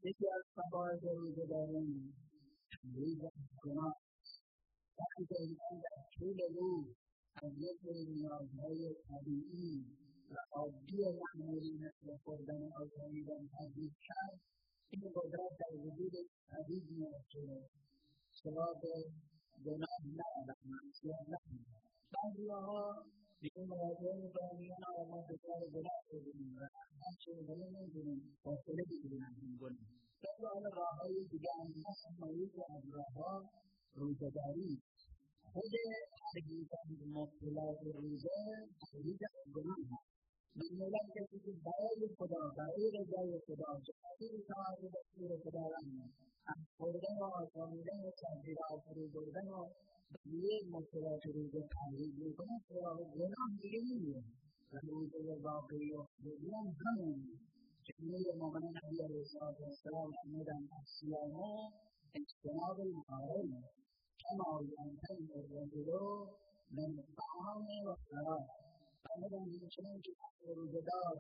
یکی از فواید روزه‌داری تمریز گناه. وقتی که انسان در طول روز از یک سری نیازهای طبیعی و عادی معمولی مثل خوردن و آشامیدن تبدیل کرد، این قدرت در وجودش پدید میاد که سراغ گناه نرود، معصیت نکند. بعضی‌ها به این مواجهه می‌کنند میگن ما دچار گناه شدیم و اصلا چگونه نمی‌دونیم فاصله بگیریم از این گناه. طبق حالا راه‌های دیگه هم هست، اما یکی از راه‌ها روزه‌داری. خود ترغیب از مبتلا به روزه ترغیب از گناه هست. معمولا کسی که برای خدا، برای رضای خدا، برای اطاعت دستور خداوند از خوردن و آشامیدن و تحقیرات فرو بردن و بقیه مبتلا به روزه ترغیب می‌کند، سراغ گناه دیگه نمی‌ره و روزه واقعی و حقیقی همین که امیر مومنین علیه السلام فرمودند الصیام اجتناب المحارم کما ینتهی الرجل من الطعام والشراب. فرمودند همچنین که روزه‌دار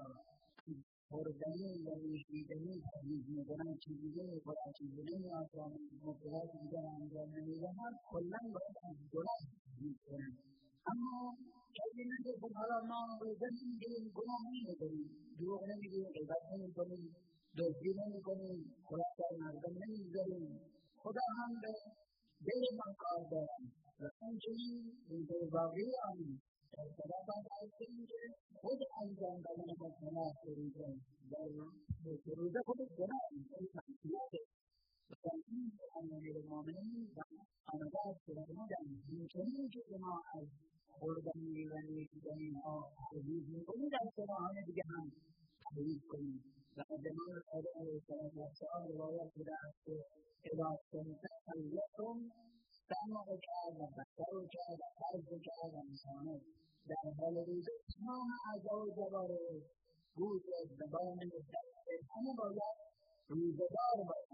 خوردنی و نوشیدنی ترغیب می‌کنند، چیزی نمی‌خورد، چیزی نمی‌آشامد، مبتلات دیگر انجام نمی‌دهد، کلاً باید از گناه ترغیب کنند. اما کسی نگه خب حالا ما روزه نمی‌گیریم، گناه نمی‌کنیم، دروغ نمی‌گوییم، غیبت نمی‌کنیم، دزدی نمی‌کنیم، خلاف مردم نمی‌گذاریم، خدا هم به دل ما کار دارد و همچنین روزه واقعی آمین در طرف هستیم که خود انجام دادن مبتلا به روزه در روزه خود گناه این معصیته و این امیر مومنین و آنگاه فرمودند همچنین که شما از خوردنی و نوشیدنی‌ها پرهیز می‌کنید، از گناهان دیگه هم پرهیز کنید. و از امام صادق علیه السلام روایت شده است که اذا صمت فلیکن سمعک و بصرک و فرجک و لسانک. در حال روزه تمام اعضا و جوارح، گوشت، زبان، دست، همه باید روزه‌دار باشد.